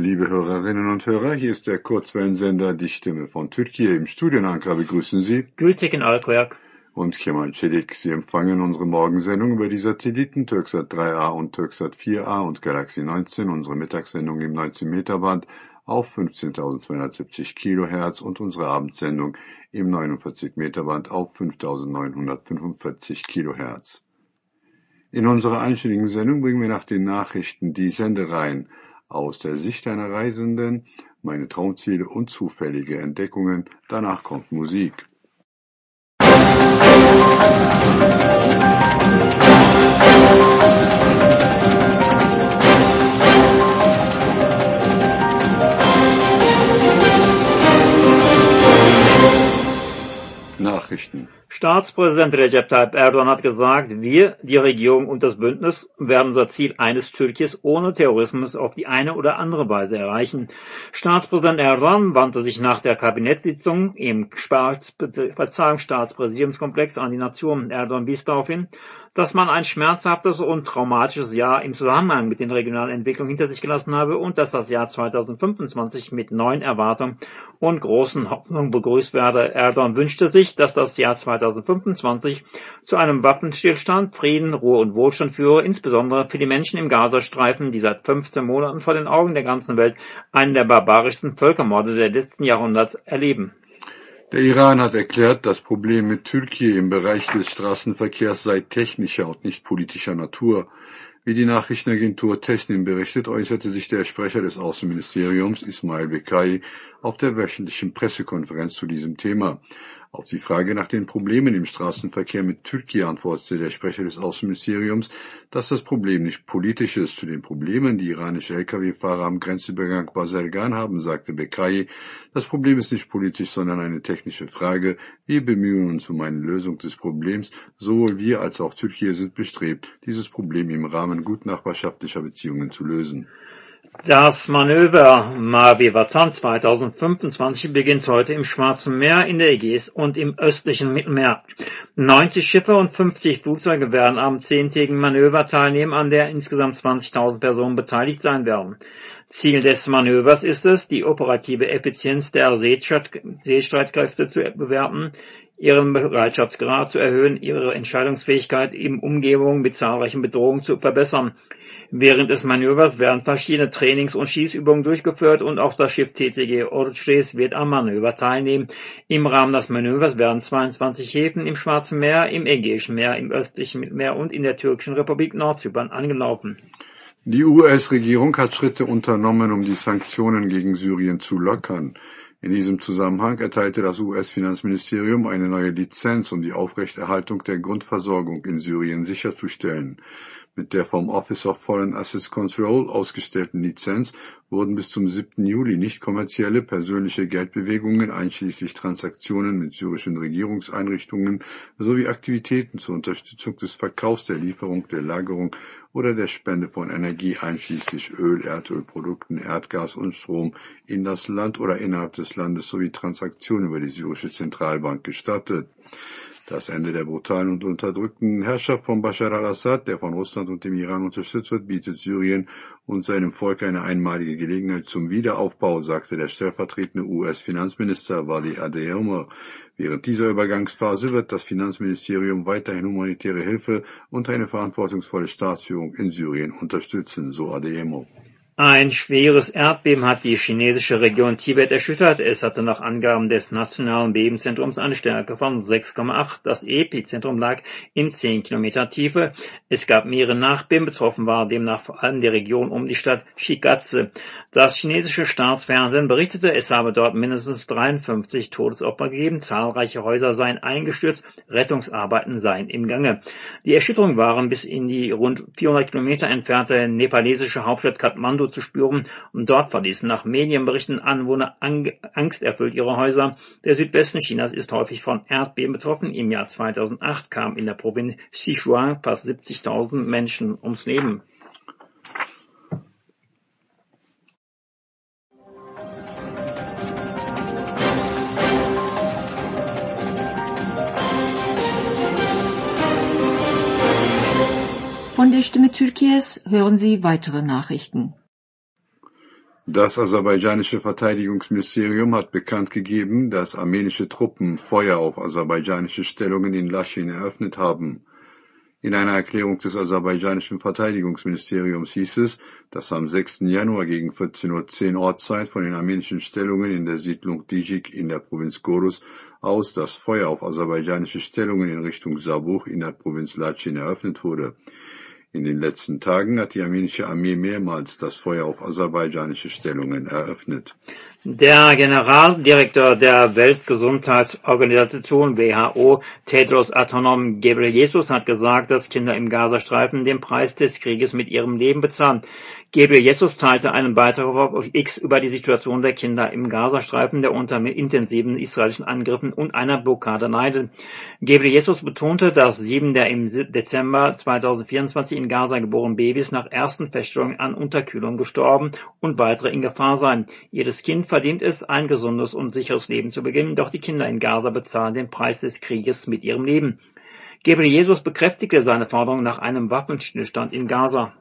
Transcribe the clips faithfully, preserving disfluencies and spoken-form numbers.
liebe Hörerinnen und Hörer, hier ist der Kurzwellensender Die Stimme von Türkei. Im Studio in Ankara begrüßen Sie Gültekin Alkoyak und Kemal Çelik. Sie empfangen unsere Morgensendung über die Satelliten Türksat drei A und Türksat vier A und Galaxy neunzehn, unsere Mittagssendung im neunzehn Meter Band auf fünfzehntausendzweihundertsiebzig Kilohertz und unsere Abendsendung im neunundvierzig Meter Band auf fünftausendneunhundertfünfundvierzig Kilohertz. In unserer einstündigen Sendung bringen wir nach den Nachrichten die Sendereihen aus der Sicht einer Reisenden, meine Traumziele und zufällige Entdeckungen. Danach kommt Musik. Nachrichten. Staatspräsident Recep Tayyip Erdogan hat gesagt, wir, die Regierung und das Bündnis, werden unser Ziel eines Türkiens ohne Terrorismus auf die eine oder andere Weise erreichen. Staatspräsident Erdogan wandte sich nach der Kabinettssitzung im Staatspräsidiumskomplex an die Nation. Erdogan wies darauf hin, dass man ein schmerzhaftes und traumatisches Jahr im Zusammenhang mit den regionalen Entwicklungen hinter sich gelassen habe und dass das Jahr zweitausendfünfundzwanzig mit neuen Erwartungen und großen Hoffnungen begrüßt werde. Erdogan wünschte sich, dass das Jahr zweitausendfünfundzwanzig zu einem Waffenstillstand, Frieden, Ruhe und Wohlstand führe, insbesondere für die Menschen im Gazastreifen, die seit fünfzehn Monaten vor den Augen der ganzen Welt einen der barbarischsten Völkermorde der letzten Jahrhunderts erleben. Der Iran hat erklärt, das Problem mit Türkei im Bereich des Straßenverkehrs sei technischer und nicht politischer Natur. Wie die Nachrichtenagentur Tesnim berichtet, äußerte sich der Sprecher des Außenministeriums Ismail Bekai auf der wöchentlichen Pressekonferenz zu diesem Thema. Auf die Frage nach den Problemen im Straßenverkehr mit Türkei antwortete der Sprecher des Außenministeriums, dass das Problem nicht politisch ist. Zu den Problemen, die iranische L K W-Fahrer am Grenzübergang Bazargan haben, sagte Bekai, das Problem ist nicht politisch, sondern eine technische Frage. Wir bemühen uns um eine Lösung des Problems. Sowohl wir als auch Türkei sind bestrebt, dieses Problem im Rahmen gutnachbarschaftlicher Beziehungen zu lösen. Das Manöver Mavi Vatan zweitausendfünfundzwanzig beginnt heute im Schwarzen Meer, in der Ägäis und im östlichen Mittelmeer. neunzig Schiffe und fünfzig Flugzeuge werden am zehntägigen Manöver teilnehmen, an der insgesamt zwanzigtausend Personen beteiligt sein werden. Ziel des Manövers ist es, die operative Effizienz der Seestreitkräfte zu bewerten, ihren Bereitschaftsgrad zu erhöhen, ihre Entscheidungsfähigkeit in Umgebungen mit zahlreichen Bedrohungen zu verbessern. Während des Manövers werden verschiedene Trainings- und Schießübungen durchgeführt und auch das Schiff T C G Ordu'c wird am Manöver teilnehmen. Im Rahmen des Manövers werden zweiundzwanzig Häfen im Schwarzen Meer, im Ägäischen Meer, im östlichen Mittelmeer und in der türkischen Republik Nordzypern angelaufen. Die U S-Regierung hat Schritte unternommen, um die Sanktionen gegen Syrien zu lockern. In diesem Zusammenhang erteilte das U S-Finanzministerium eine neue Lizenz, um die Aufrechterhaltung der Grundversorgung in Syrien sicherzustellen. Mit der vom Office of Foreign Assets Control ausgestellten Lizenz wurden bis zum siebten Juli nicht kommerzielle persönliche Geldbewegungen einschließlich Transaktionen mit syrischen Regierungseinrichtungen sowie Aktivitäten zur Unterstützung des Verkaufs, der Lieferung, der Lagerung oder der Spende von Energie einschließlich Öl, Erdölprodukten, Erdgas und Strom in das Land oder innerhalb des Landes sowie Transaktionen über die syrische Zentralbank gestattet. Das Ende der brutalen und unterdrückten Herrschaft von Bashar al-Assad, der von Russland und dem Iran unterstützt wird, bietet Syrien und seinem Volk eine einmalige Gelegenheit zum Wiederaufbau, sagte der stellvertretende U S-Finanzminister Wali Adeyemo. Während dieser Übergangsphase wird das Finanzministerium weiterhin humanitäre Hilfe und eine verantwortungsvolle Staatsführung in Syrien unterstützen, so Adeyemo. Ein schweres Erdbeben hat die chinesische Region Tibet erschüttert. Es hatte nach Angaben des Nationalen Bebenzentrums eine Stärke von sechs Komma acht. Das Epizentrum lag in zehn Kilometer Tiefe. Es gab mehrere Nachbeben. Betroffen war demnach vor allem die Region um die Stadt Shigatse. Das chinesische Staatsfernsehen berichtete, es habe dort mindestens dreiundfünfzig Todesopfer gegeben. Zahlreiche Häuser seien eingestürzt. Rettungsarbeiten seien im Gange. Die Erschütterungen waren bis in die rund vierhundert Kilometer entfernte nepalesische Hauptstadt Kathmandu zu spüren und dort verließen nach Medienberichten Anwohner angsterfüllt ihre Häuser. Der Südwesten Chinas ist häufig von Erdbeben betroffen. Im Jahr zweitausendacht kamen in der Provinz Sichuan fast siebzigtausend Menschen ums Leben. Von der Stimme Türkies hören Sie weitere Nachrichten. Das aserbaidschanische Verteidigungsministerium hat bekannt gegeben, dass armenische Truppen Feuer auf aserbaidschanische Stellungen in Laschin eröffnet haben. In einer Erklärung des aserbaidschanischen Verteidigungsministeriums hieß es, dass am sechsten Januar gegen vierzehn Uhr zehn Ortszeit von den armenischen Stellungen in der Siedlung Dijik in der Provinz Gorus aus das Feuer auf aserbaidschanische Stellungen in Richtung Sabuch in der Provinz Laçin eröffnet wurde. In den letzten Tagen hat die armenische Armee mehrmals das Feuer auf aserbaidschanische Stellungen eröffnet. Der Generaldirektor der Weltgesundheitsorganisation W H O, Tedros Adhanom Ghebreyesus, hat gesagt, dass Kinder im Gazastreifen den Preis des Krieges mit ihrem Leben bezahlen. Ghebreyesus teilte einen Beitrag auf X über die Situation der Kinder im Gazastreifen, der unter intensiven israelischen Angriffen und einer Blockade leidet. Ghebreyesus betonte, dass sieben der im Dezember zweitausendvierundzwanzig in Gaza geborenen Babys nach ersten Feststellungen an Unterkühlung gestorben und weitere in Gefahr seien. Jedes Kind verdient es, ein gesundes und sicheres Leben zu beginnen, doch die Kinder in Gaza bezahlen den Preis des Krieges mit ihrem Leben. Ghebreyesus bekräftigte seine Forderung nach einem Waffenstillstand in Gaza.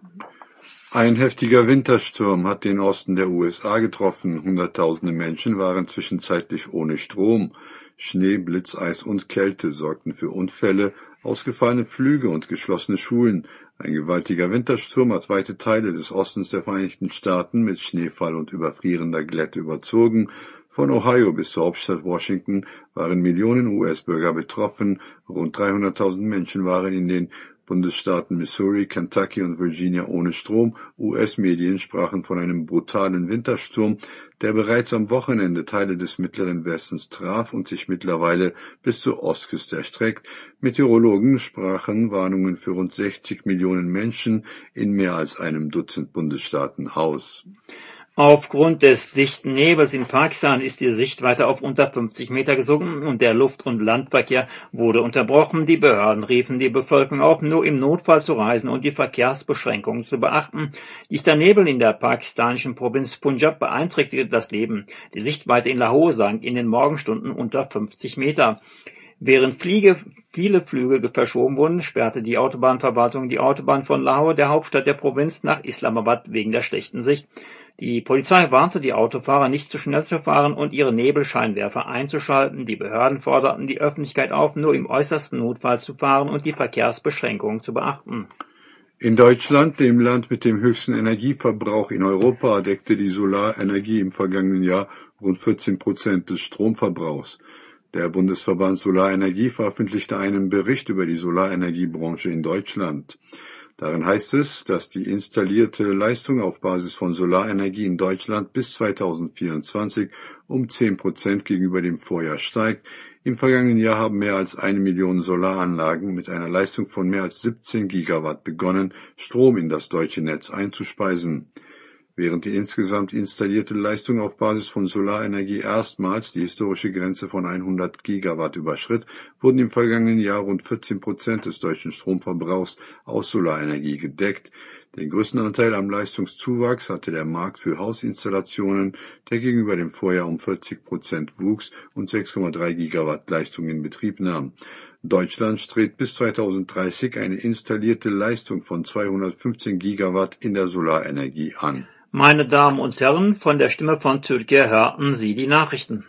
Ein heftiger Wintersturm hat den Osten der U S A getroffen. Hunderttausende Menschen waren zwischenzeitlich ohne Strom. Schnee, Blitz, Eis und Kälte sorgten für Unfälle, ausgefallene Flüge und geschlossene Schulen. Ein gewaltiger Wintersturm hat weite Teile des Ostens der Vereinigten Staaten mit Schneefall und überfrierender Glätte überzogen. Von Ohio bis zur Hauptstadt Washington waren Millionen U S-Bürger betroffen. Rund dreihunderttausend Menschen waren in den Bundesstaaten Missouri, Kentucky und Virginia ohne Strom. U S-Medien sprachen von einem brutalen Wintersturm, der bereits am Wochenende Teile des mittleren Westens traf und sich mittlerweile bis zur Ostküste erstreckt. Meteorologen sprachen Warnungen für rund sechzig Millionen Menschen in mehr als einem Dutzend Bundesstaaten aus. Aufgrund des dichten Nebels in Pakistan ist die Sichtweite auf unter fünfzig Meter gesunken und der Luft- und Landverkehr wurde unterbrochen. Die Behörden riefen die Bevölkerung auf, nur im Notfall zu reisen und die Verkehrsbeschränkungen zu beachten. Dichter Nebel in der pakistanischen Provinz Punjab beeinträchtigte das Leben. Die Sichtweite in Lahore sank in den Morgenstunden unter fünfzig Meter. Während Fliege, viele Flüge verschoben wurden, sperrte die Autobahnverwaltung die Autobahn von Lahore, der Hauptstadt der Provinz, nach Islamabad wegen der schlechten Sicht. Die Polizei warnte die Autofahrer, nicht zu schnell zu fahren und ihre Nebelscheinwerfer einzuschalten. Die Behörden forderten die Öffentlichkeit auf, nur im äußersten Notfall zu fahren und die Verkehrsbeschränkungen zu beachten. In Deutschland, dem Land mit dem höchsten Energieverbrauch in Europa, deckte die Solarenergie im vergangenen Jahr rund vierzehn Prozent des Stromverbrauchs. Der Bundesverband Solarenergie veröffentlichte einen Bericht über die Solarenergiebranche in Deutschland. Darin heißt es, dass die installierte Leistung auf Basis von Solarenergie in Deutschland bis zweitausendvierundzwanzig um zehn Prozent gegenüber dem Vorjahr steigt. Im vergangenen Jahr haben mehr als eine Million Solaranlagen mit einer Leistung von mehr als siebzehn Gigawatt begonnen, Strom in das deutsche Netz einzuspeisen. Während die insgesamt installierte Leistung auf Basis von Solarenergie erstmals die historische Grenze von hundert Gigawatt überschritt, wurden im vergangenen Jahr rund vierzehn Prozent des deutschen Stromverbrauchs aus Solarenergie gedeckt. Den größten Anteil am Leistungszuwachs hatte der Markt für Hausinstallationen, der gegenüber dem Vorjahr um vierzig Prozent wuchs und sechs Komma drei Gigawatt Leistung in Betrieb nahm. Deutschland strebt bis zweitausenddreißig eine installierte Leistung von zweihundertfünfzehn Gigawatt in der Solarenergie an. Meine Damen und Herren, von der Stimme von Türkiye hörten Sie die Nachrichten.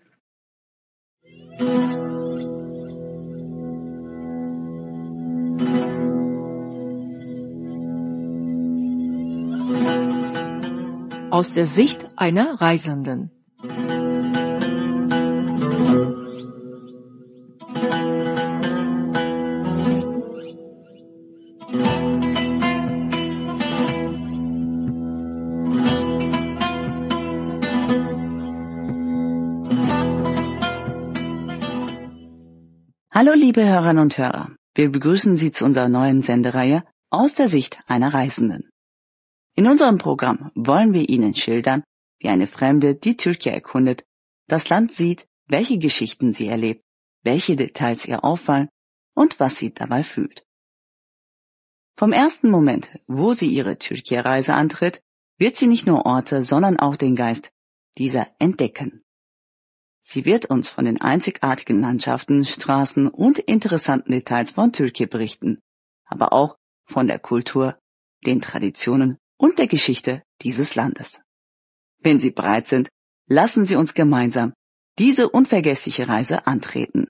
Aus der Sicht einer Reisenden. Hallo liebe Hörerinnen und Hörer, wir begrüßen Sie zu unserer neuen Sendereihe Aus der Sicht einer Reisenden. In unserem Programm wollen wir Ihnen schildern, wie eine Fremde die Türkei erkundet, das Land sieht, welche Geschichten sie erlebt, welche Details ihr auffallen und was sie dabei fühlt. Vom ersten Moment, wo sie ihre Türkei-Reise antritt, wird sie nicht nur Orte, sondern auch den Geist dieser entdecken. Sie wird uns von den einzigartigen Landschaften, Straßen und interessanten Details von Türkei berichten, aber auch von der Kultur, den Traditionen und der Geschichte dieses Landes. Wenn Sie bereit sind, lassen Sie uns gemeinsam diese unvergessliche Reise antreten.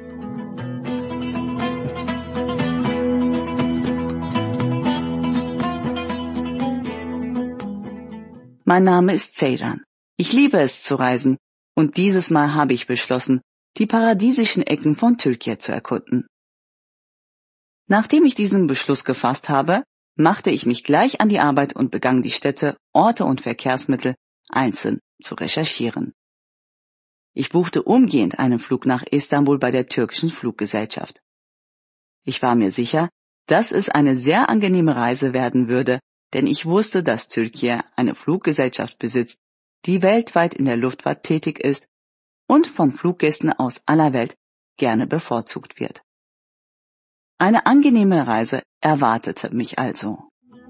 Mein Name ist Ceyran. Ich liebe es zu reisen und dieses Mal habe ich beschlossen, die paradiesischen Ecken von Türkei zu erkunden. Nachdem ich diesen Beschluss gefasst habe, machte ich mich gleich an die Arbeit und begann die Städte, Orte und Verkehrsmittel einzeln zu recherchieren. Ich buchte umgehend einen Flug nach Istanbul bei der türkischen Fluggesellschaft. Ich war mir sicher, dass es eine sehr angenehme Reise werden würde, denn ich wusste, dass Türkei eine Fluggesellschaft besitzt, die weltweit in der Luftfahrt tätig ist und von Fluggästen aus aller Welt gerne bevorzugt wird. Eine angenehme Reise erwartete mich also.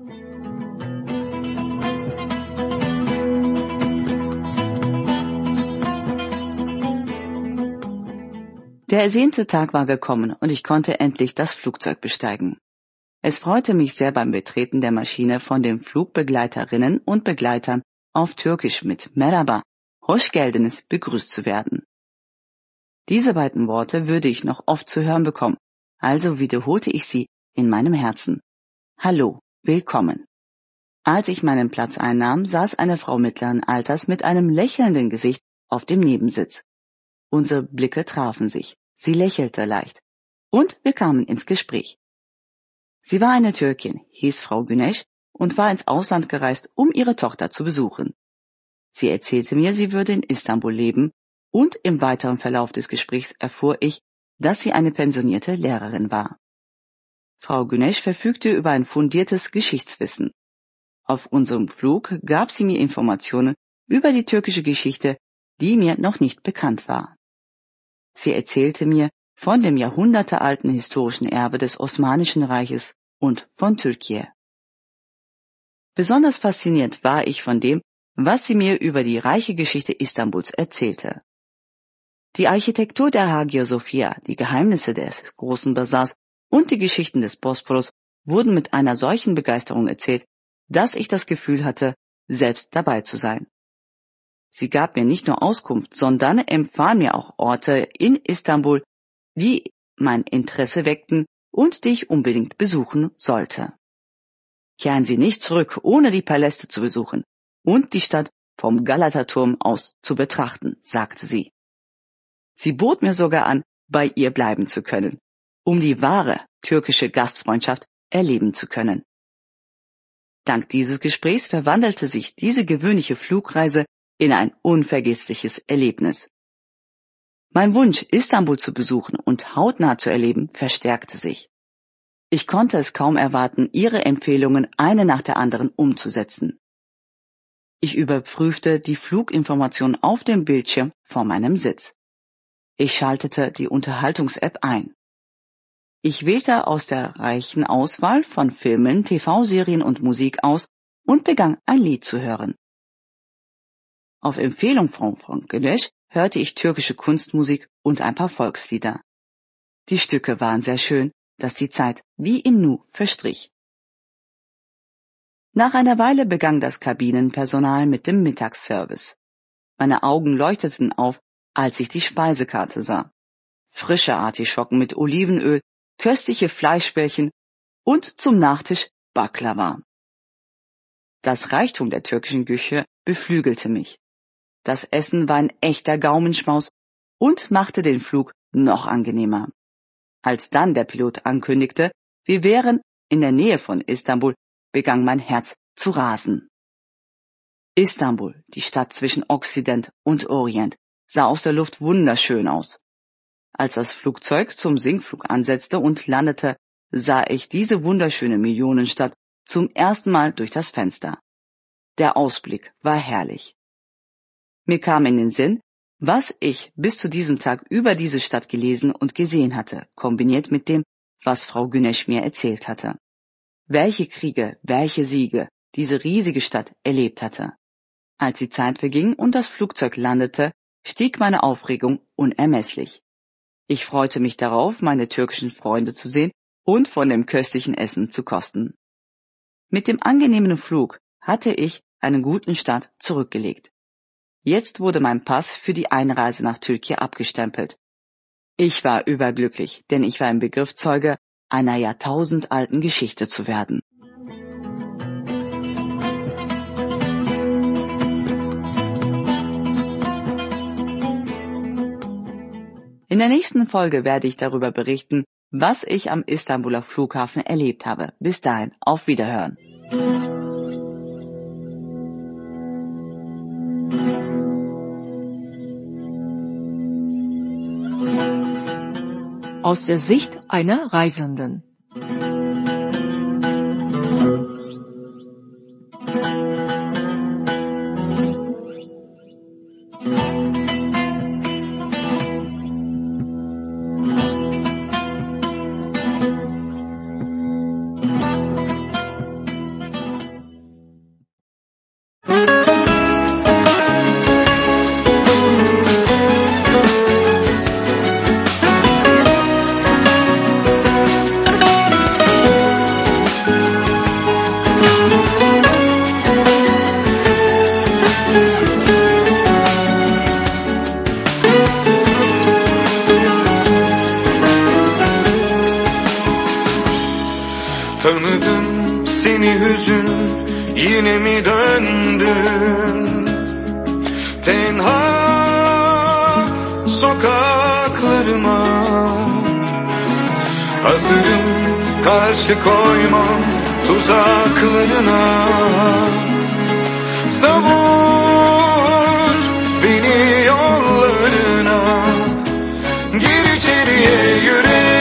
Der ersehnte Tag war gekommen und ich konnte endlich das Flugzeug besteigen. Es freute mich sehr beim Betreten der Maschine von den Flugbegleiterinnen und Begleitern auf Türkisch mit Merhaba, hoş geldiniz begrüßt zu werden. Diese beiden Worte würde ich noch oft zu hören bekommen, also wiederholte ich sie in meinem Herzen. Hallo, willkommen. Als ich meinen Platz einnahm, saß eine Frau mittleren Alters mit einem lächelnden Gesicht auf dem Nebensitz. Unsere Blicke trafen sich, sie lächelte leicht und wir kamen ins Gespräch. Sie war eine Türkin, hieß Frau Güneş und war ins Ausland gereist, um ihre Tochter zu besuchen. Sie erzählte mir, sie würde in Istanbul leben und im weiteren Verlauf des Gesprächs erfuhr ich, dass sie eine pensionierte Lehrerin war. Frau Güneş verfügte über ein fundiertes Geschichtswissen. Auf unserem Flug gab sie mir Informationen über die türkische Geschichte, die mir noch nicht bekannt war. Sie erzählte mir von dem jahrhundertealten historischen Erbe des Osmanischen Reiches und von Türkei. Besonders fasziniert war ich von dem, was sie mir über die reiche Geschichte Istanbuls erzählte. Die Architektur der Hagia Sophia, die Geheimnisse des großen Basars und die Geschichten des Bosporus wurden mit einer solchen Begeisterung erzählt, dass ich das Gefühl hatte, selbst dabei zu sein. Sie gab mir nicht nur Auskunft, sondern empfahl mir auch Orte in Istanbul, die mein Interesse weckten und die ich unbedingt besuchen sollte. Kehren Sie nicht zurück, ohne die Paläste zu besuchen und die Stadt vom Galata-Turm aus zu betrachten, sagte sie. Sie bot mir sogar an, bei ihr bleiben zu können, um die wahre türkische Gastfreundschaft erleben zu können. Dank dieses Gesprächs verwandelte sich diese gewöhnliche Flugreise in ein unvergessliches Erlebnis. Mein Wunsch, Istanbul zu besuchen und hautnah zu erleben, verstärkte sich. Ich konnte es kaum erwarten, ihre Empfehlungen eine nach der anderen umzusetzen. Ich überprüfte die Fluginformation auf dem Bildschirm vor meinem Sitz. Ich schaltete die Unterhaltungs-App ein. Ich wählte aus der reichen Auswahl von Filmen, T V-Serien und Musik aus und begann ein Lied zu hören. Auf Empfehlung von Frau Güneş hörte ich türkische Kunstmusik und ein paar Volkslieder. Die Stücke waren sehr schön, dass die Zeit wie im Nu verstrich. Nach einer Weile begann das Kabinenpersonal mit dem Mittagsservice. Meine Augen leuchteten auf, als ich die Speisekarte sah. Frische Artischocken mit Olivenöl, köstliche Fleischbällchen und zum Nachtisch Baklava. Das Reichtum der türkischen Küche beflügelte mich. Das Essen war ein echter Gaumenschmaus und machte den Flug noch angenehmer. Als dann der Pilot ankündigte, wir wären in der Nähe von Istanbul, begann mein Herz zu rasen. Istanbul, die Stadt zwischen Okzident und Orient, sah aus der Luft wunderschön aus. Als das Flugzeug zum Sinkflug ansetzte und landete, sah ich diese wunderschöne Millionenstadt zum ersten Mal durch das Fenster. Der Ausblick war herrlich. Mir kam in den Sinn, was ich bis zu diesem Tag über diese Stadt gelesen und gesehen hatte, kombiniert mit dem, was Frau Güneş mir erzählt hatte. Welche Kriege, welche Siege diese riesige Stadt erlebt hatte. Als die Zeit verging und das Flugzeug landete, stieg meine Aufregung unermesslich. Ich freute mich darauf, meine türkischen Freunde zu sehen und von dem köstlichen Essen zu kosten. Mit dem angenehmen Flug hatte ich einen guten Start zurückgelegt. Jetzt wurde mein Pass für die Einreise nach Türkei abgestempelt. Ich war überglücklich, denn ich war im Begriff, Zeuge einer jahrtausendalten Geschichte zu werden. In der nächsten Folge werde ich darüber berichten, was ich am Istanbuler Flughafen erlebt habe. Bis dahin, auf Wiederhören. Aus der Sicht einer Reisenden. Tanıdım seni hüzün, yine mi döndün? Tenha sokaklarıma, hazırım karşı koymam tuzaklarına. Savur beni yollarına, gir içeriye yürek.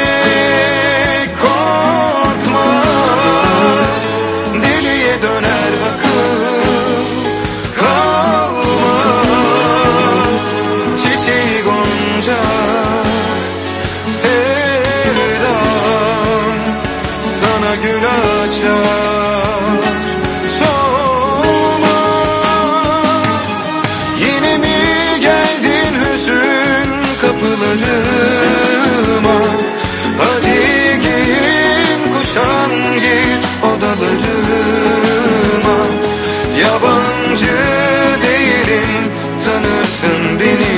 Hadi giyin kuşan gir odalarıma. Yabancı değilim, tanırsın beni.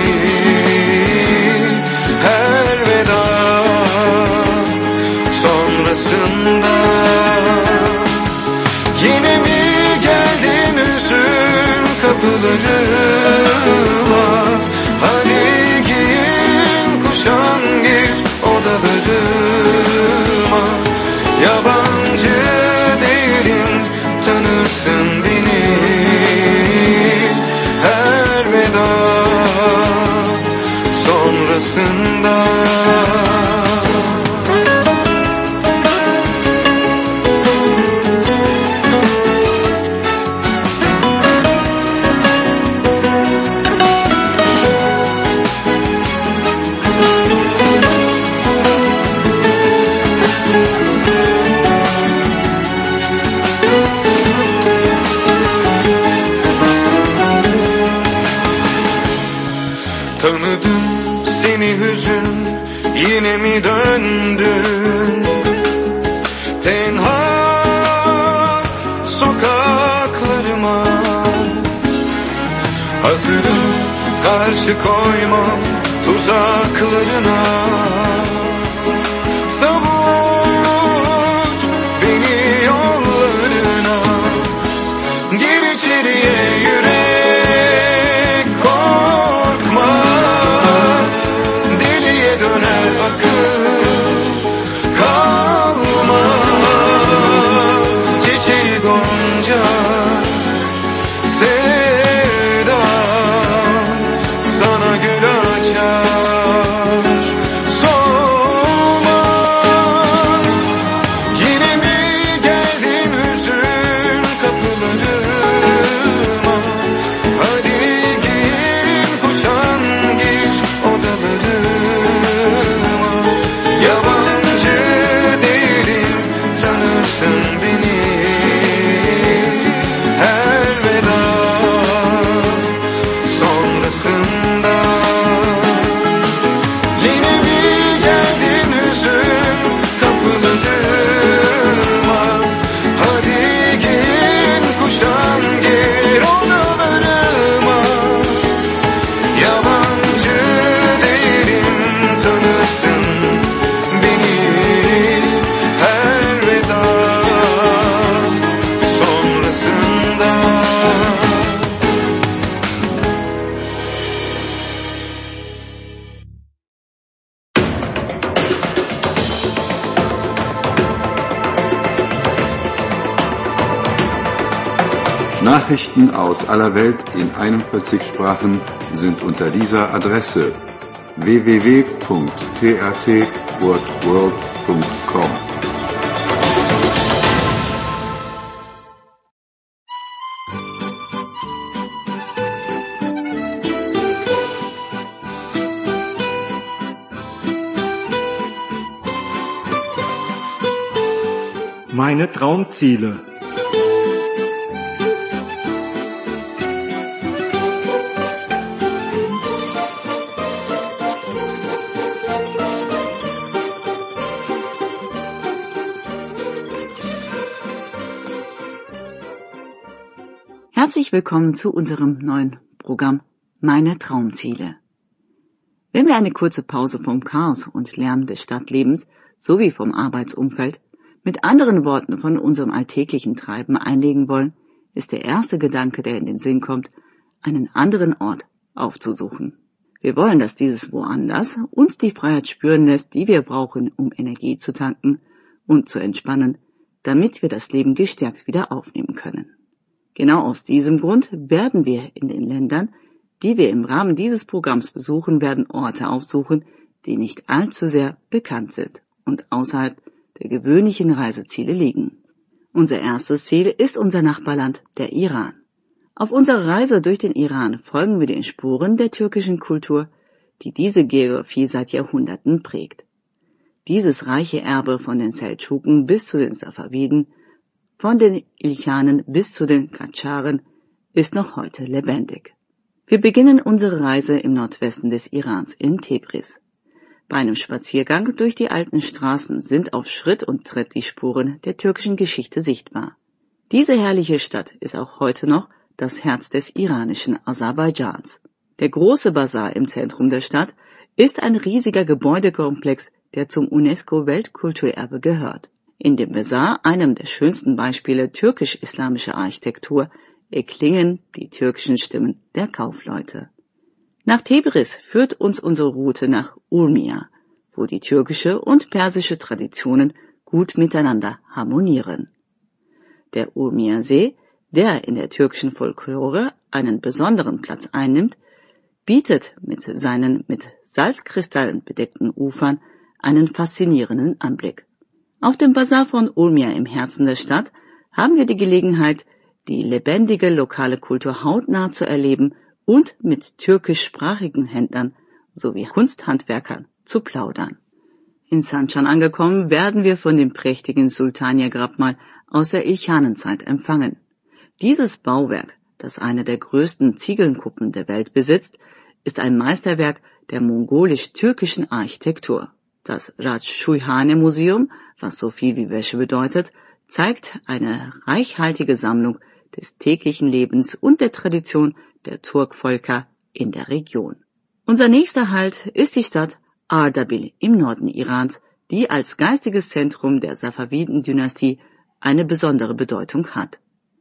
Her veda sonrasında yine mi geldin hüzün kapılarıma? Hadi odalarıma. Yabancı değilim, tanırsın beni. Her veda sonrasında tanıdım seni hüzün, yine mi döndün? Tenha sokaklarıma, hazırım karşı koymam tuzaklarına. Savur beni yollarına, gir içeriye yürek. Sana gül açar, solmaz. Nachrichten aus aller Welt in einundvierzig Sprachen sind unter dieser Adresse w w w punkt t r t world punkt com. Meine Traumziele. Herzlich willkommen zu unserem neuen Programm Meine Traumziele. Wenn wir eine kurze Pause vom Chaos und Lärm des Stadtlebens sowie vom Arbeitsumfeld, mit anderen Worten von unserem alltäglichen Treiben einlegen wollen, ist der erste Gedanke, der in den Sinn kommt, einen anderen Ort aufzusuchen. Wir wollen, dass dieses Woanders uns die Freiheit spüren lässt, die wir brauchen, um Energie zu tanken und zu entspannen, damit wir das Leben gestärkt wieder aufnehmen können. Genau aus diesem Grund werden wir in den Ländern, die wir im Rahmen dieses Programms besuchen werden, Orte aufsuchen, die nicht allzu sehr bekannt sind und außerhalb der gewöhnlichen Reiseziele liegen. Unser erstes Ziel ist unser Nachbarland, der Iran. Auf unserer Reise durch den Iran folgen wir den Spuren der türkischen Kultur, die diese Geografie seit Jahrhunderten prägt. Dieses reiche Erbe von den Seldschuken bis zu den Safawiden, von den Ilchanen bis zu den Kadscharen ist noch heute lebendig. Wir beginnen unsere Reise im Nordwesten des Irans in Tebris. Bei einem Spaziergang durch die alten Straßen sind auf Schritt und Tritt die Spuren der türkischen Geschichte sichtbar. Diese herrliche Stadt ist auch heute noch das Herz des iranischen Aserbaidschans. Der große Basar im Zentrum der Stadt ist ein riesiger Gebäudekomplex, der zum UNESCO-Weltkulturerbe gehört. In dem Basar, einem der schönsten Beispiele türkisch-islamischer Architektur, erklingen die türkischen Stimmen der Kaufleute. Nach Tebris führt uns unsere Route nach Urmia, wo die türkische und persische Traditionen gut miteinander harmonieren. Der Urmia-See, der in der türkischen Folklore einen besonderen Platz einnimmt, bietet mit seinen mit Salzkristallen bedeckten Ufern einen faszinierenden Anblick. Auf dem Basar von Urmia im Herzen der Stadt haben wir die Gelegenheit, die lebendige lokale Kultur hautnah zu erleben und mit türkischsprachigen Händlern sowie Kunsthandwerkern zu plaudern. In Sanchan angekommen, werden wir von dem prächtigen Sultaniye-Grabmal aus der Ilchanenzeit empfangen. Dieses Bauwerk, das eine der größten Ziegelnkuppen der Welt besitzt, ist ein Meisterwerk der mongolisch-türkischen Architektur. Das Raj-Shuyhane-Museum, was so viel wie Wäsche bedeutet, zeigt eine reichhaltige Sammlung des täglichen Lebens und der Tradition der Turkvölker in der Region. Unser nächster Halt ist die Stadt Ardabil im Norden Irans, die als geistiges Zentrum der Safawiden-Dynastie eine besondere Bedeutung hat.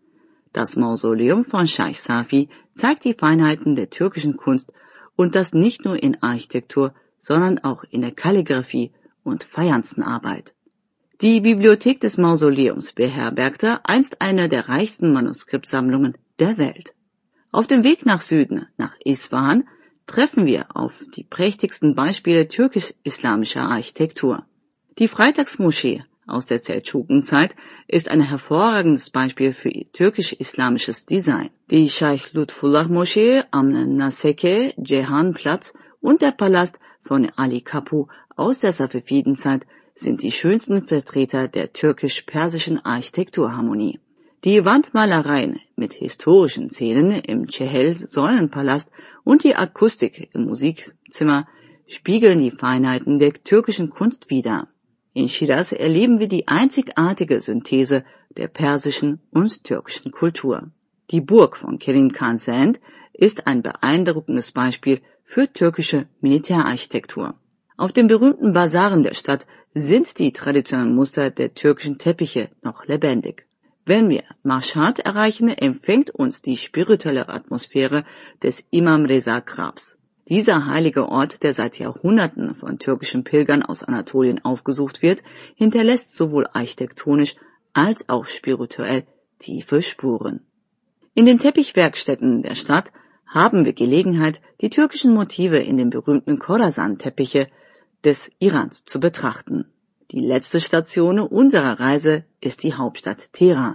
Das Mausoleum von Scheich Safi zeigt die Feinheiten der türkischen Kunst und das nicht nur in Architektur, sondern auch in der Kalligraphie und Fajanzenarbeit. Die Bibliothek des Mausoleums beherbergte einst eine der reichsten Manuskriptsammlungen der Welt. Auf dem Weg nach Süden, nach Isfahan, treffen wir auf die prächtigsten Beispiele türkisch-islamischer Architektur. Die Freitagsmoschee aus der Seldschukenzeit ist ein hervorragendes Beispiel für türkisch-islamisches Design. Die Scheich Lutfullah Moschee am Naseke Cehan Platz und der Palast von Ali Kapu aus der Safawidenzeit sind die schönsten Vertreter der türkisch-persischen Architekturharmonie. Die Wandmalereien mit historischen Szenen im Chehel-Säulenpalast und die Akustik im Musikzimmer spiegeln die Feinheiten der türkischen Kunst wider. In Shiraz erleben wir die einzigartige Synthese der persischen und türkischen Kultur. Die Burg von Kerim Khan Sand ist ein beeindruckendes Beispiel für türkische Militärarchitektur. Auf den berühmten Basaren der Stadt sind die traditionellen Muster der türkischen Teppiche noch lebendig. Wenn wir Mashhad erreichen, empfängt uns die spirituelle Atmosphäre des Imam Reza Grabs. Dieser heilige Ort, der seit Jahrhunderten von türkischen Pilgern aus Anatolien aufgesucht wird, hinterlässt sowohl architektonisch als auch spirituell tiefe Spuren. In den Teppichwerkstätten der Stadt haben wir Gelegenheit, die türkischen Motive in den berühmten Khorasan-Teppiche des Irans zu betrachten. Die letzte Station unserer Reise ist die Hauptstadt Teheran.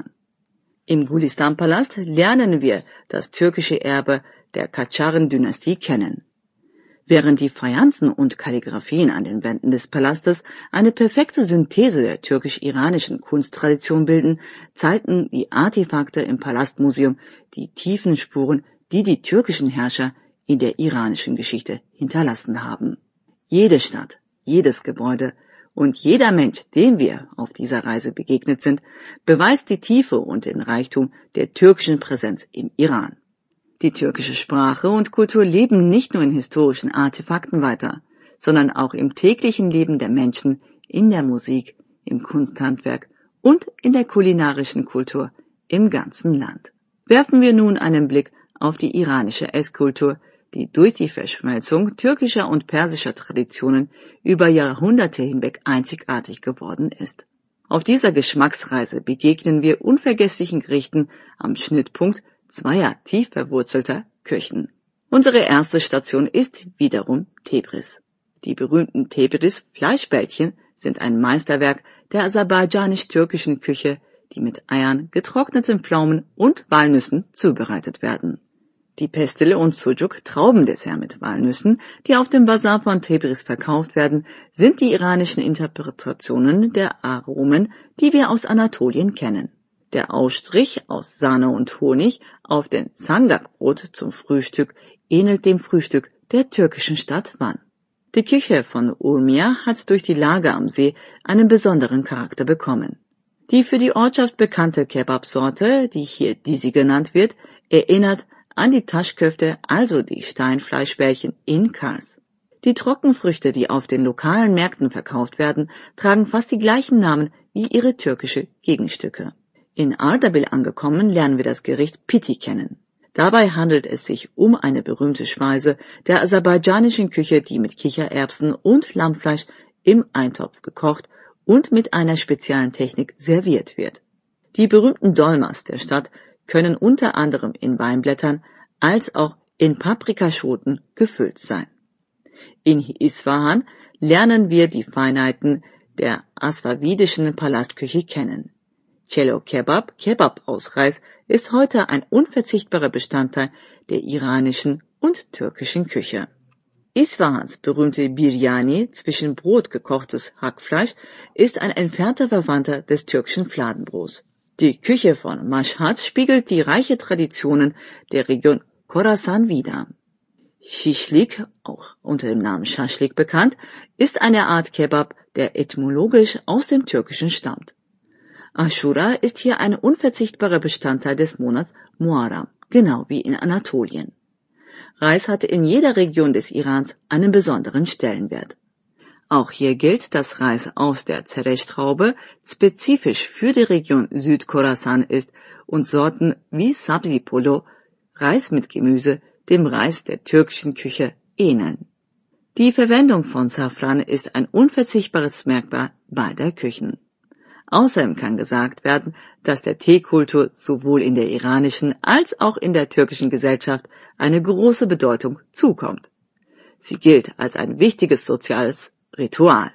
Im Gulistan-Palast lernen wir das türkische Erbe der Kadscharen-Dynastie kennen. Während die Fayanzen und Kalligraphien an den Wänden des Palastes eine perfekte Synthese der türkisch-iranischen Kunsttradition bilden, zeigten die Artefakte im Palastmuseum die tiefen Spuren, die die türkischen Herrscher in der iranischen Geschichte hinterlassen haben. Jede Stadt, jedes Gebäude und jeder Mensch, dem wir auf dieser Reise begegnet sind, beweist die Tiefe und den Reichtum der türkischen Präsenz im Iran. Die türkische Sprache und Kultur leben nicht nur in historischen Artefakten weiter, sondern auch im täglichen Leben der Menschen, in der Musik, im Kunsthandwerk und in der kulinarischen Kultur im ganzen Land. Werfen wir nun einen Blick auf die iranische Esskultur, die durch die Verschmelzung türkischer und persischer Traditionen über Jahrhunderte hinweg einzigartig geworden ist. Auf dieser Geschmacksreise begegnen wir unvergesslichen Gerichten am Schnittpunkt zweier tief verwurzelter Küchen. Unsere erste Station ist wiederum Tebris. Die berühmten Tebris-Fleischbällchen sind ein Meisterwerk der aserbaidschanisch-türkischen Küche, die mit Eiern, getrockneten Pflaumen und Walnüssen zubereitet werden. Die Pestele und Sucuk, Traubendessert mit Walnüssen, die auf dem Basar von Tebris verkauft werden, sind die iranischen Interpretationen der Aromen, die wir aus Anatolien kennen. Der Ausstrich aus Sahne und Honig auf den Sangak-Brot zum Frühstück ähnelt dem Frühstück der türkischen Stadt Van. Die Küche von Urmia hat durch die Lage am See einen besonderen Charakter bekommen. Die für die Ortschaft bekannte Kebab-Sorte, die hier Disi genannt wird, erinnert an die Taschköfte, also die Steinfleischbällchen in Kars. Die Trockenfrüchte, die auf den lokalen Märkten verkauft werden, tragen fast die gleichen Namen wie ihre türkische Gegenstücke. In Ardabil angekommen, lernen wir das Gericht Piti kennen. Dabei handelt es sich um eine berühmte Speise der aserbaidschanischen Küche, die mit Kichererbsen und Lammfleisch im Eintopf gekocht und mit einer speziellen Technik serviert wird. Die berühmten Dolmas der Stadt können unter anderem in Weinblättern als auch in Paprikaschoten gefüllt sein. In Isfahan lernen wir die Feinheiten der asfavidischen Palastküche kennen. Cello Kebab, Kebab aus Reis, ist heute ein unverzichtbarer Bestandteil der iranischen und türkischen Küche. Isfahans berühmte Biryani, zwischen Brot gekochtes Hackfleisch, ist ein entfernter Verwandter des türkischen Fladenbrots. Die Küche von Mashhad spiegelt die reiche Traditionen der Region Khorasan wider. Shishlik, auch unter dem Namen Schaschlik bekannt, ist eine Art Kebab, der etymologisch aus dem Türkischen stammt. Ashura ist hier ein unverzichtbarer Bestandteil des Monats Muharram, genau wie in Anatolien. Reis hatte in jeder Region des Irans einen besonderen Stellenwert. Auch hier gilt, dass Reis aus der Zeresh-Traube spezifisch für die Region Südkhorasan ist und Sorten wie Sabzi Polo, Reis mit Gemüse, dem Reis der türkischen Küche ähneln. Die Verwendung von Safran ist ein unverzichtbares Merkmal beider Küchen. Außerdem kann gesagt werden, dass der Teekultur sowohl in der iranischen als auch in der türkischen Gesellschaft eine große Bedeutung zukommt. Sie gilt als ein wichtiges soziales Ritual.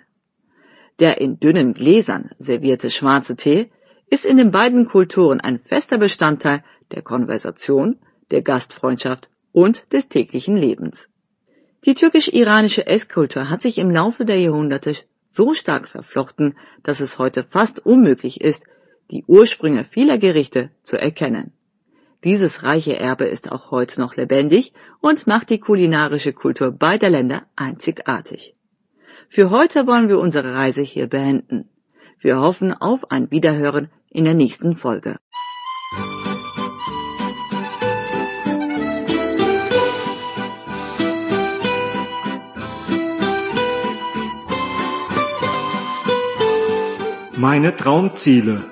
Der in dünnen Gläsern servierte schwarze Tee ist in den beiden Kulturen ein fester Bestandteil der Konversation, der Gastfreundschaft und des täglichen Lebens. Die türkisch-iranische Esskultur hat sich im Laufe der Jahrhunderte so stark verflochten, dass es heute fast unmöglich ist, die Ursprünge vieler Gerichte zu erkennen. Dieses reiche Erbe ist auch heute noch lebendig und macht die kulinarische Kultur beider Länder einzigartig. Für heute wollen wir unsere Reise hier beenden. Wir hoffen auf ein Wiederhören in der nächsten Folge. Meine Traumziele.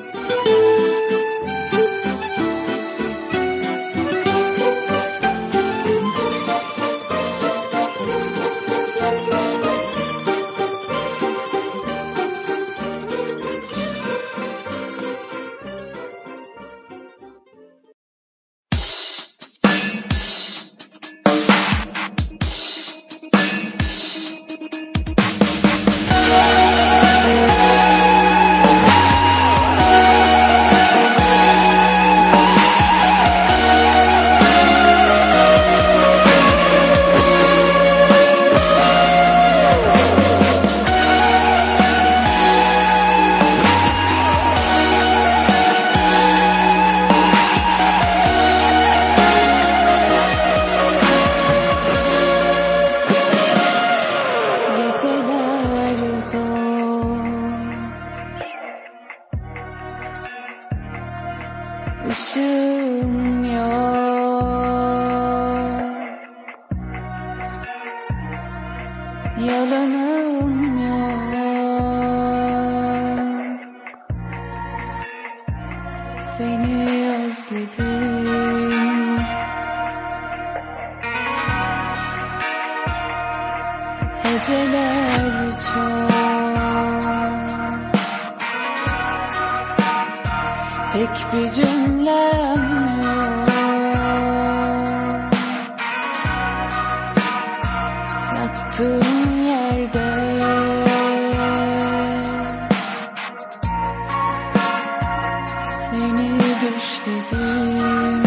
yalanım yok. Seni özledim, heceler çok, tek bir cümlem yok. Yattığım yerde seni düşledim.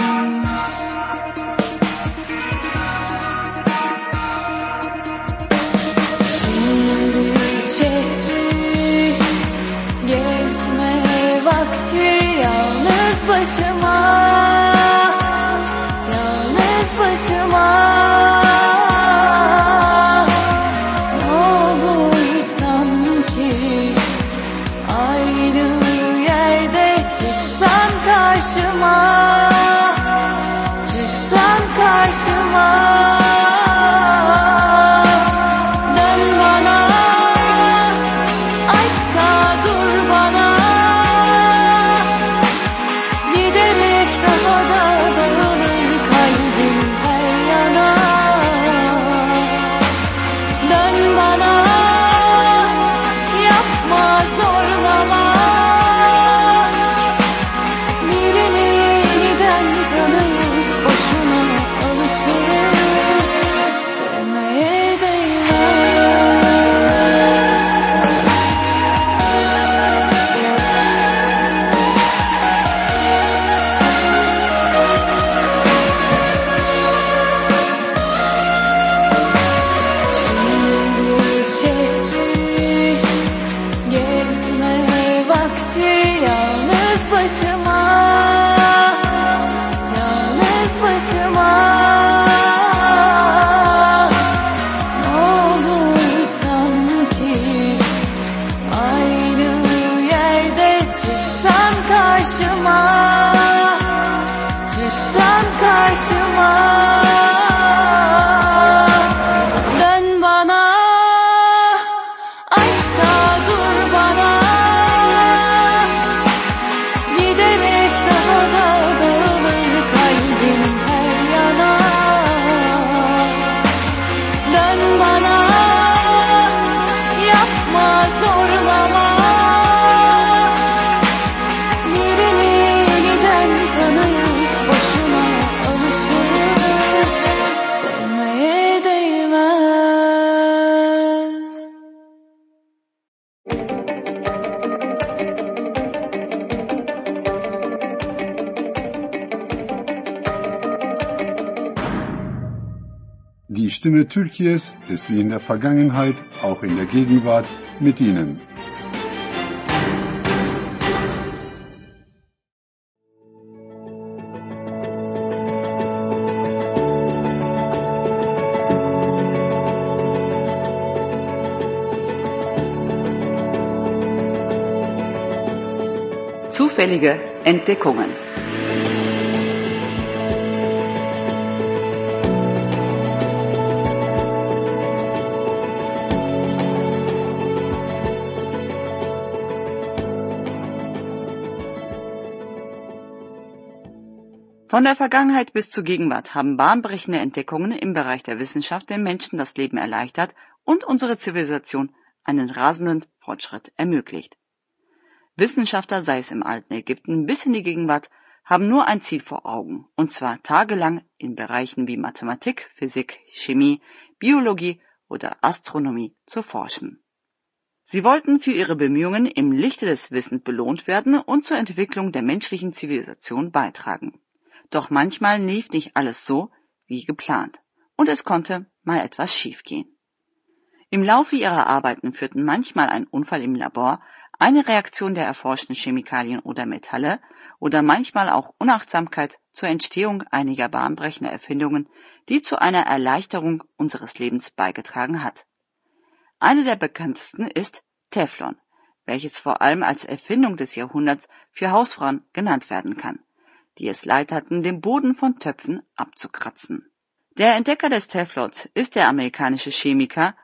Şimdi şehri gezme vakti, yalnız başıma, yalnız başıma. Ne olur sanki aynı yerde çıksan karşıma, çıksan karşıma. Dön bana, aşka dur bana, giderek daha da dağılır kalbim her yana. Dön bana, yapma zorlama, birini yeniden tanıyıp boşuna alışır, sevmeye değmez. Şimdi şehri gezme vakti, yalnız başıma, yalnız başıma. Ne olur sanki aynı yerde çıksan karşıma, çıksan karşıma. Dön bana, aşka dur bana, giderek daha da dağılır kalbim her yana. Dön bana, yapma zorlama, birini yeniden tanıyıp boşuna alışır, sevmeye değmez. Die Stimme Türkiye's ist wie in der Vergangenheit auch in der Gegenwart mit Ihnen. Zufällige Entdeckungen. Von der Vergangenheit bis zur Gegenwart haben bahnbrechende Entdeckungen im Bereich der Wissenschaft den Menschen das Leben erleichtert und unsere Zivilisation einen rasenden Fortschritt ermöglicht. Wissenschaftler, sei es im alten Ägypten bis in die Gegenwart, haben nur ein Ziel vor Augen, und zwar tagelang in Bereichen wie Mathematik, Physik, Chemie, Biologie oder Astronomie zu forschen. Sie wollten für ihre Bemühungen im Lichte des Wissens belohnt werden und zur Entwicklung der menschlichen Zivilisation beitragen. Doch manchmal lief nicht alles so, wie geplant, und es konnte mal etwas schiefgehen. Im Laufe ihrer Arbeiten führten manchmal ein Unfall im Labor, eine Reaktion der erforschten Chemikalien oder Metalle oder manchmal auch Unachtsamkeit zur Entstehung einiger bahnbrechender Erfindungen, die zu einer Erleichterung unseres Lebens beigetragen hat. Eine der bekanntesten ist Teflon, welches vor allem als Erfindung des Jahrhunderts für Hausfrauen genannt werden kann, die es leid hatten, den Boden von Töpfen abzukratzen. Der Entdecker des Teflons ist der amerikanische Chemiker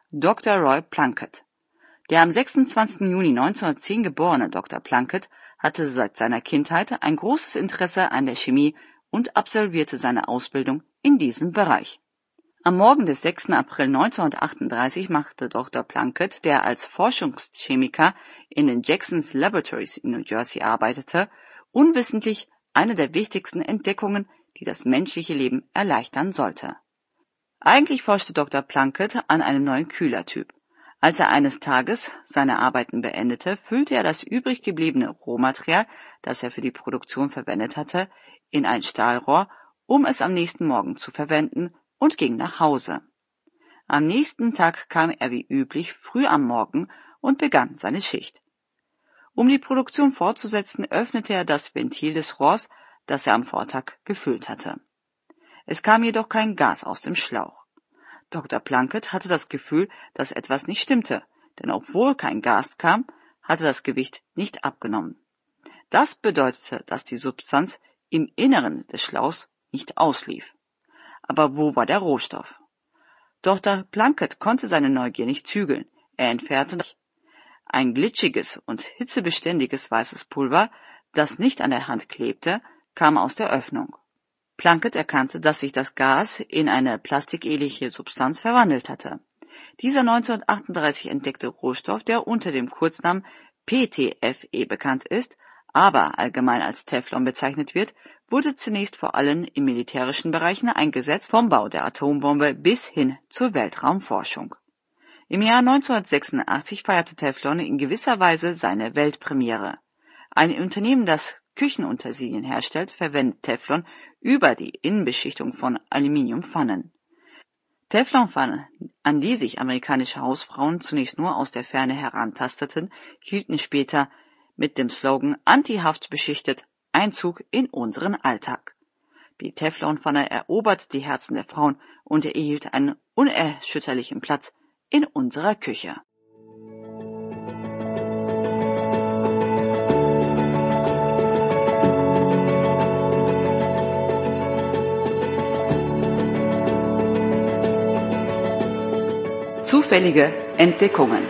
Doktor Roy Plunkett. Der am sechsundzwanzigsten Juni neunzehnhundertzehn geborene Doktor Plunkett hatte seit seiner Kindheit ein großes Interesse an der Chemie und absolvierte seine Ausbildung in diesem Bereich. Am Morgen des sechsten April neunzehnhundertachtunddreißig machte Doktor Plunkett, der als Forschungschemiker in den Jackson's Laboratories in New Jersey arbeitete, unwissentlich eine der wichtigsten Entdeckungen, die das menschliche Leben erleichtern sollte. Eigentlich forschte Doktor Plunkett an einem neuen Kühlertyp. Als er eines Tages seine Arbeiten beendete, füllte er das übrig gebliebene Rohmaterial, das er für die Produktion verwendet hatte, in ein Stahlrohr, um es am nächsten Morgen zu verwenden, und ging nach Hause. Am nächsten Tag kam er wie üblich früh am Morgen und begann seine Schicht. Um die Produktion fortzusetzen, öffnete er das Ventil des Rohrs, das er am Vortag gefüllt hatte. Es kam jedoch kein Gas aus dem Schlauch. Doktor Plunkett hatte das Gefühl, dass etwas nicht stimmte, denn obwohl kein Gas kam, hatte das Gewicht nicht abgenommen. Das bedeutete, dass die Substanz im Inneren des Schlauchs nicht auslief. Aber wo war der Rohstoff? Doktor Plunkett konnte seine Neugier nicht zügeln. Er entfernte ein glitschiges und hitzebeständiges weißes Pulver, das nicht an der Hand klebte, kam aus der Öffnung. Plunkett erkannte, dass sich das Gas in eine plastikähnliche Substanz verwandelt hatte. Dieser neunzehnhundertachtunddreißig entdeckte Rohstoff, der unter dem Kurznamen P T F E bekannt ist, aber allgemein als Teflon bezeichnet wird, wurde zunächst vor allem in militärischen Bereichen eingesetzt, vom Bau der Atombombe bis hin zur Weltraumforschung. Im Jahr neunzehnhundertsechsundachtzig feierte Teflon in gewisser Weise seine Weltpremiere. Ein Unternehmen, das Küchenutensilien herstellt, verwendet Teflon über die Innenbeschichtung von Aluminiumpfannen. Teflonpfannen, an die sich amerikanische Hausfrauen zunächst nur aus der Ferne herantasteten, hielten später mit dem Slogan "Anti-Haft beschichtet" Einzug in unseren Alltag. Die Teflonpfanne eroberte die Herzen der Frauen und erhielt einen unerschütterlichen Platz in unserer Küche. Zufällige Entdeckungen.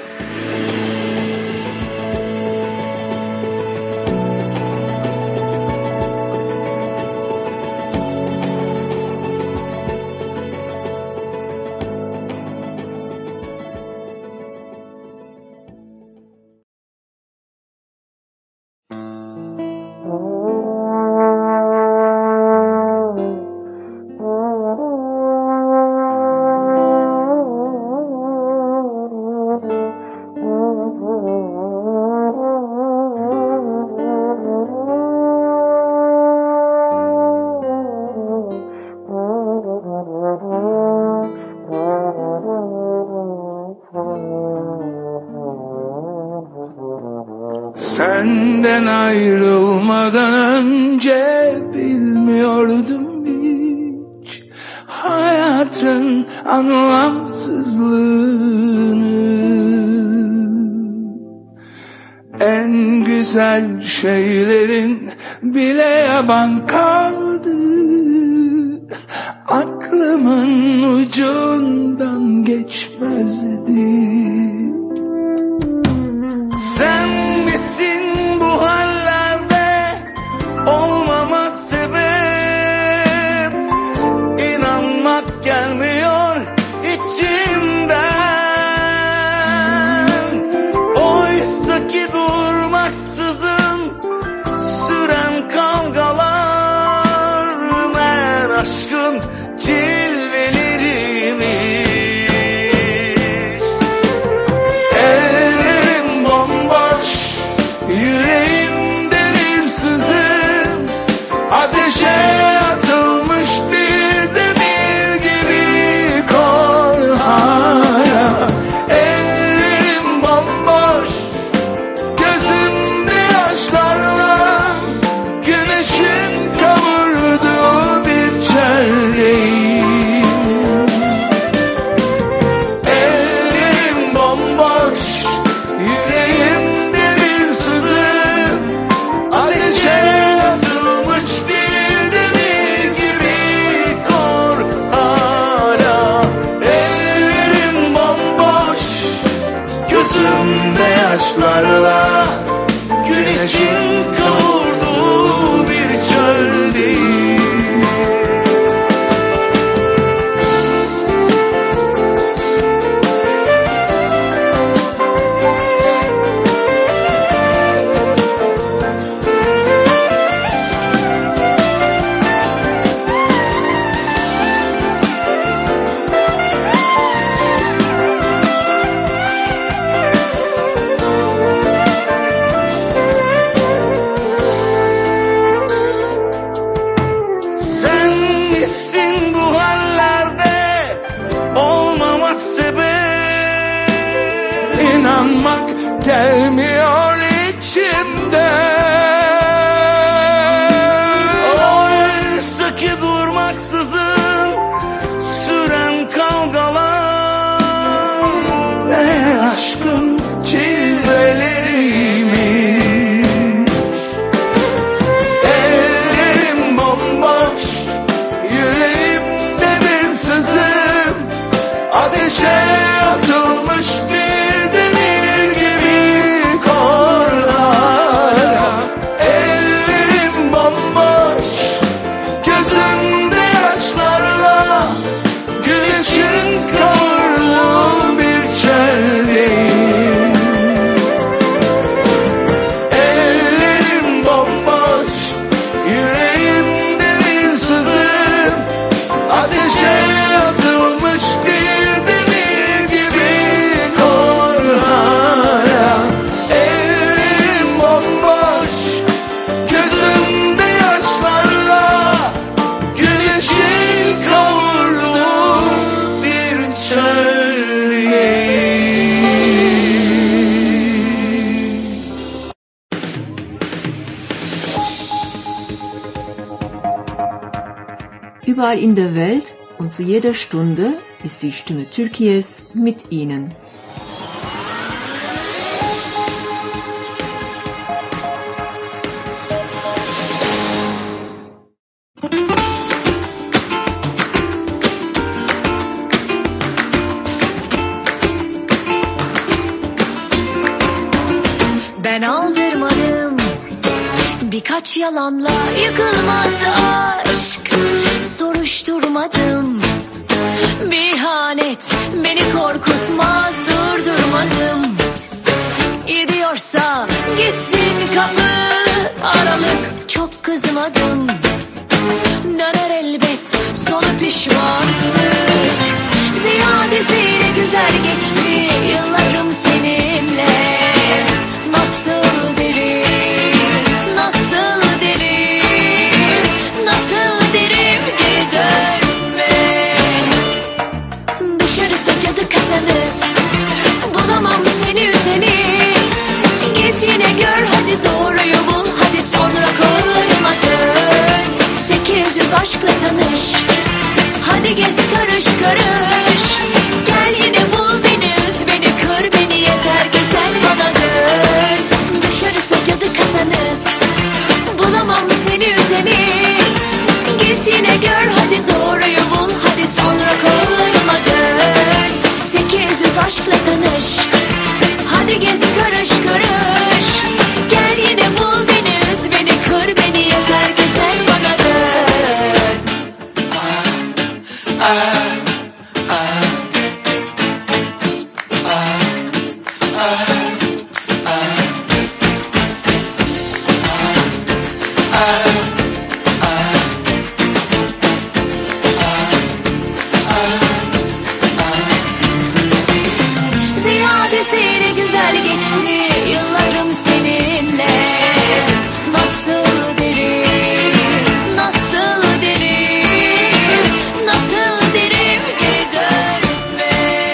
Senden ayrılmadan önce bilmiyordum hiç hayatın anlamsızlığını. En güzel şeylerin bile yaban kaldı. Aklımın ucundan geçmezdi. Sen misin bu hallerde olmama sebep? İnanmak gelmiyor içimden. Oysa ki durmaksızın süren kavgalar meğer aşkın cilveleri mi? yaşlarla güneşin kavurduğu bir çöldeyim. İnanmak gelmiyor içimden. Oysa ki durmaksızın süren kavgalar ve aşkın cilvelerimin. Ellerim bomboş, yüreğimde bir sızım, ateşe atılmış bir Überall in der Welt und zu jeder Stunde ist die Stimme Türkiye's mit Ihnen. Ben aldırmadım birkaç yalanla yıkılmaz aşk. Soruşturmadım bir ihanet beni korkutmaz, durdurmadım. Gidiyorsa gitsin kapı aralık, çok kızmadım. Döner elbet sonu pişmanlık. Ziyadesiyle güzel geçti yıllarım seninle. Nasıl derin, nasıl derin, nasıl derin geri dönme. Dışarısı cadı kazanı, bulamam seni üzeni. Git yine gör hadi doğruyu bul, hadi sonra kollarıma dön. Sekiz yüz aşkla tanış, hadi gez karış karış. Gel yine bul beni, üz beni, kır beni, yeter ki sen bana dön. Dışarısı cadı kazanı, bulamam seni üzeni. Git yine gör hadi doğruyu bul, hadi sonra kollarıma dön. Sekiz yüz aşkla tanış, hadi gez karış karış. Gel yine bul beni, üz beni, kır beni, yeter ki sen bana dön. Ah, ah, ah. Ziyadesiyle güzel geçti yıllarım seninle. Nasıl derin, nasıl derin, nasıl derin geri dönme.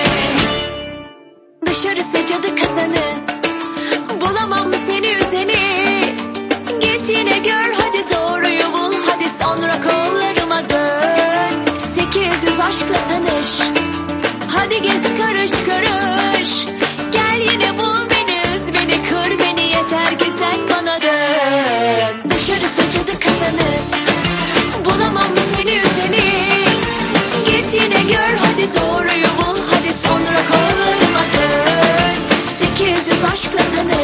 Dışarısı cadı kazanı, bulamam seni üzeni. Git yine gör hadi doğruyu bul, hadi sonra kollarıma dön. Sekiz yüz aşkla tanış, hadi gez karış karış. Gel yine bul beni, üz beni, kır beni, yeter ki sen bana dön. Dışarısı cadı kazanı, bulamam seni üzeni. Git yine gör hadi doğruyu bul, hadi sonra kollarıma dön. Sekiz yüz aşkla tanış,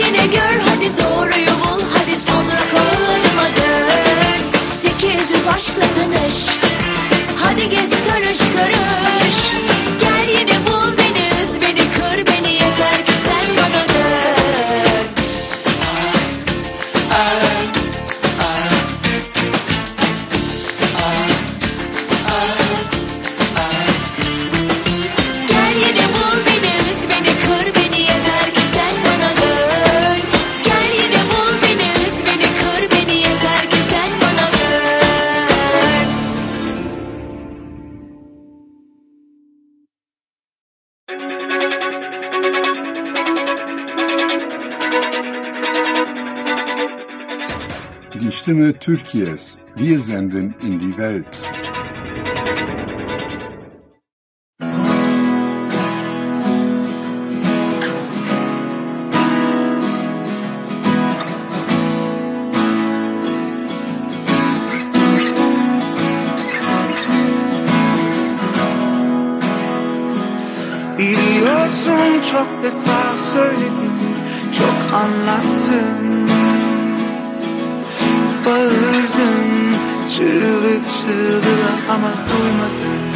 yine gör hadi doğruyu bul, hadi sonra kollarıma dön. Sekiz yüz aşkla tanış, hadi gez karış karış. Gel yine bul beni, üz beni, kır beni, yeter ki sen bana dön. Gel yine bul beni, üz beni, kır beni, yeter ki sen bana dön. Gel yine bul beni, üz beni, kır beni, yeter ki sen bana dön. Die Stimme Türkiye's. Wir senden in die Welt. Biliyorsun çok defa söyledim, çok anlattım. Bağırdım çığlık çığlığa ama duymadın.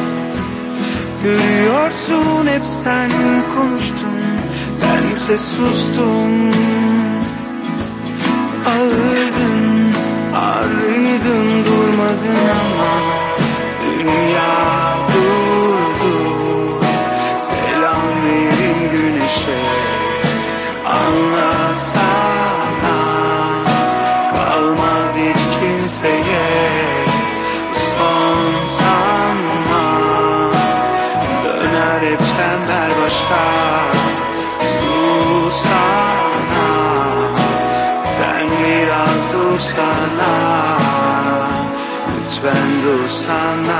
Görüyorsun hep sen konuştun, bense sustum. Ağırdın, ağrıydın, durmadın ama dünya durdu. Selam verin güneşe, anlasana. Kalmaz hiç kimseye son sanma. Döner hep çember başa, susana. Sen biraz dursana, lütfen dursana.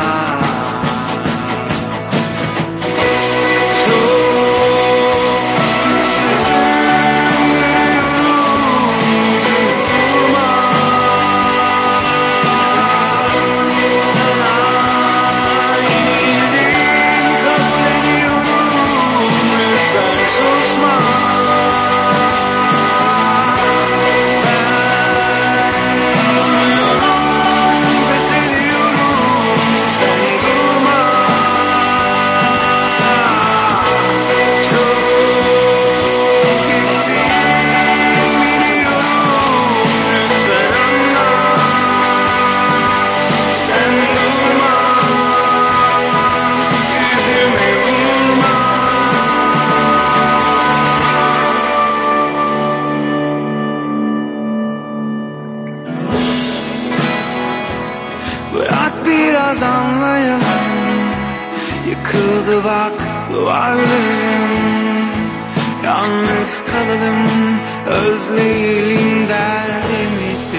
Bırak biraz anlayalım, yıkıldı bak duvarlarım. Yalnız kalalım, özleyelim derdimizi.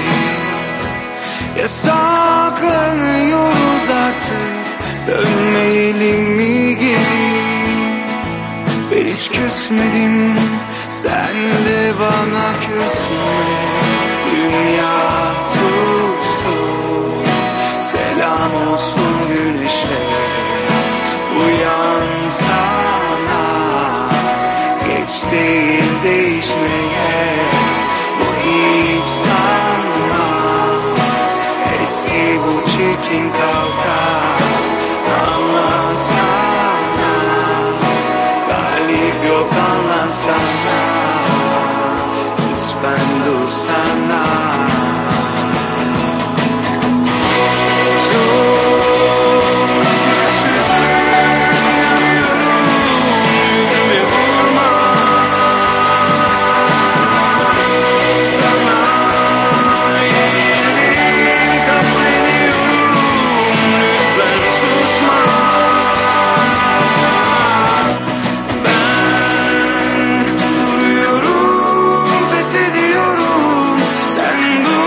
Yasaklanıyoruz artık, dönmeyelim mi geri? Ben hiç küsmedim, sen de bana küsme. Dünya sustu, selam olsun güneşe. Uyansana, geç değil değişmeye. Bu hiç sanma, eski bu çirkin kavga. Anlasana, galip yok anlasana. Lütfen dursana. Sen dur.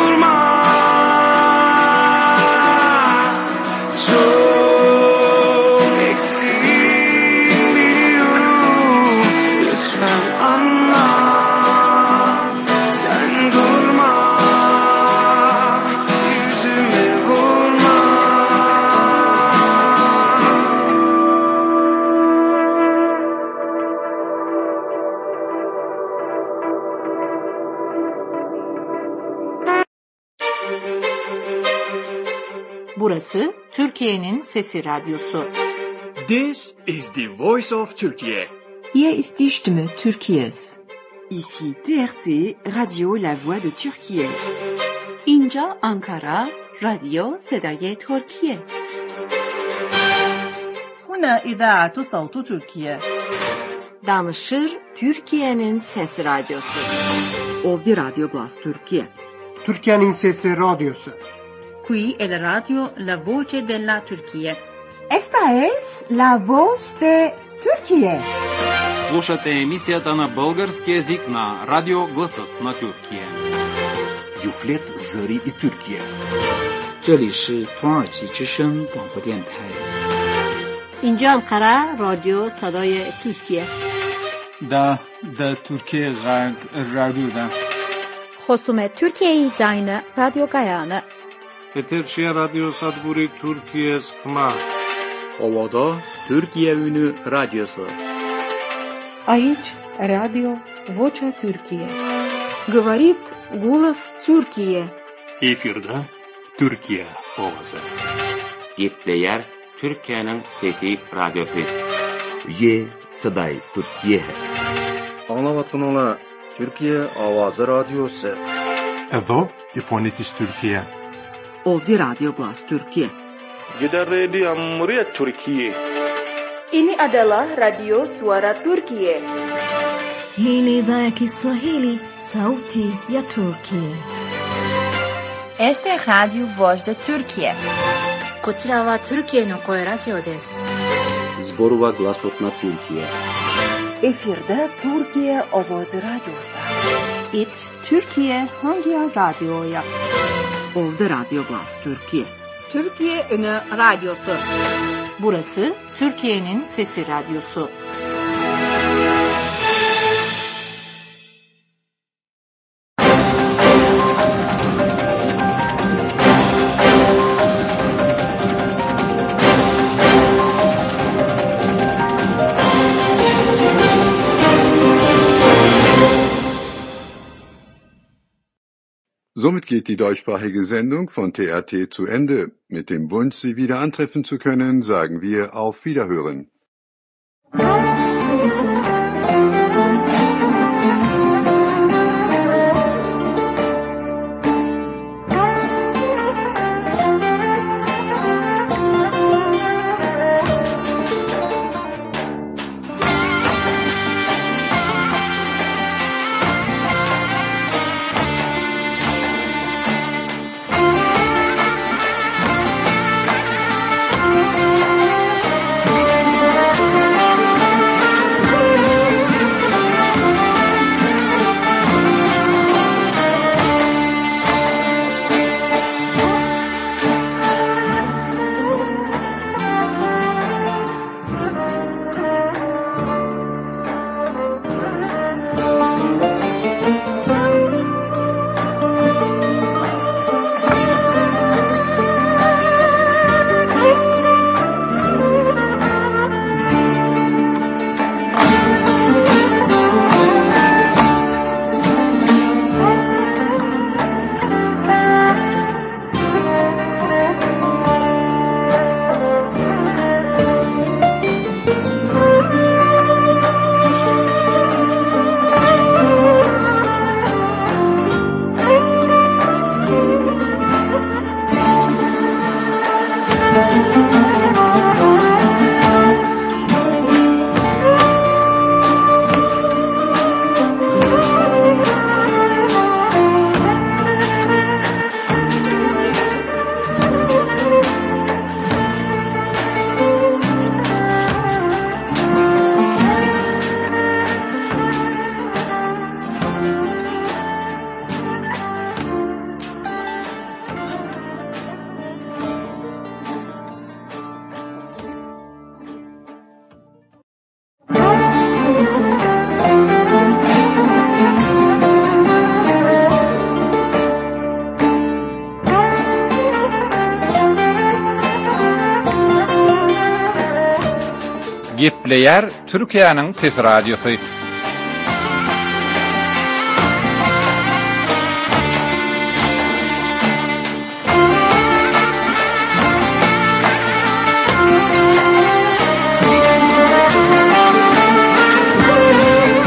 Burası Türkiye'nin Sesi Radyosu. This is the voice of Turkey. Hier ist die Stimme Türkiye's. Ici T R T, Radio La Voix de Türkiye. اینجا آنکارا، رادیو صدای ترکیه. هنا إذاعة صوت تركيا. Danışır Türkiye'nin Sesi Radyosu. Ovdje Radio Glas Türkiye. Türkiye'nin Sesi Radyosu. Qui è la radio La Voce della Turquía. Esta es La Voz de Türkiye. Слушате емисията на български език на Радио Гласът на Тюркия. Юфлет Зари и Türkiye. 这里是土耳其之声广播电台。 اینجا انقره رادیو صدای ترکیه. دا دا Türkiye radyoda. خصوم Türkiye yayını Radyo Gayane. Peterşehir Radyo Sadburi Türkiye Skma. Ovada Türkiye Ünü Radyosu. Aici Radio Vocea Türkiye. Говорит голос Türkiye. Efirde Türkiye Ovası. Gepleyer Türkiye'nin Sesi Radyosu. Ye Saday Türkiye. Anlavatınla Türkiye Avazı Radyosu. Evo İfonitis Türkiye. Ovdje Radio Glas Türkiye. Gider Radio Cumhuriyet Türkiye. Ini adalah Radio Suara Turkiye. Hii ni idhaa ya Kiswahili, sauti ya Turkiye. Este es Radio Voz de Turkiye. こちらはトルキエの声ラジオです。 Zborova Glasot na Türkiye. Efirde Türkiye Ovoz Radyosu. It Türkiye Hangi Radyo'ya? Ovdje Radio Glas Türkiye. Türkiye Ünü Radyosu. Burası Türkiye'nin Sesi Radyosu. Somit geht die deutschsprachige Sendung von T R T zu Ende. Mit dem Wunsch, Sie wieder antreffen zu können, sagen wir auf Wiederhören. Gepleyer Türkiye'nin Sesi Radyosu.